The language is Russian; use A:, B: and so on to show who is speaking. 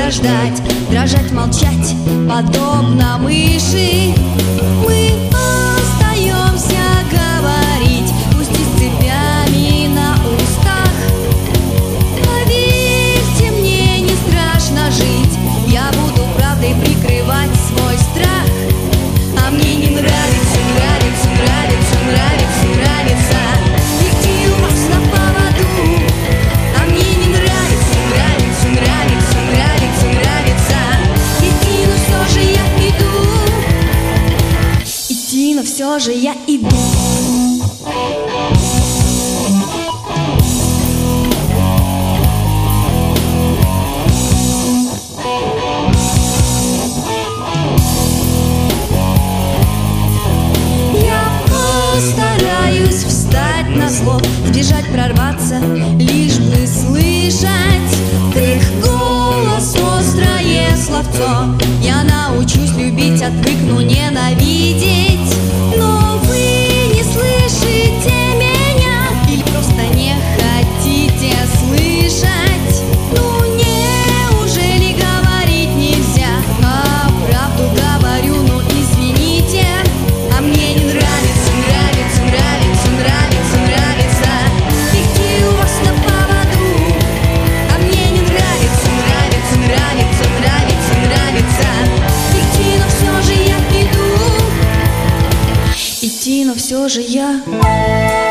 A: долго ждать, дрожать, молчать, подобно мыши. Мы остаемся говорить, пусть и с цепями на устах. Поверьте мне, не страшно жить, я буду правдой прикрывать свой страх. А мне не нравится, нравится, нравится, нравится, нравится идти у вас на поводу. А мне не нравится, нравится, нравится, нравится, нравится идти, но все же я иду. Идти, но все же я иду. Постараюсь встать на зло, сбежать, прорваться, лишь бы слышать крик, голос, острое словцо. Я научусь любить, отвыкну ненавидеть. Но вы не слышите меня или просто не хотите слышать? Ну неужели говорить нельзя? А правду говорю, ну извините. А мне не нравится, нравится, нравится, нравится, нравится идти у вас на поводу. А мне не нравится, нравится, нравится, нравится, нравится идти, но все же я иду. Идти, но все же я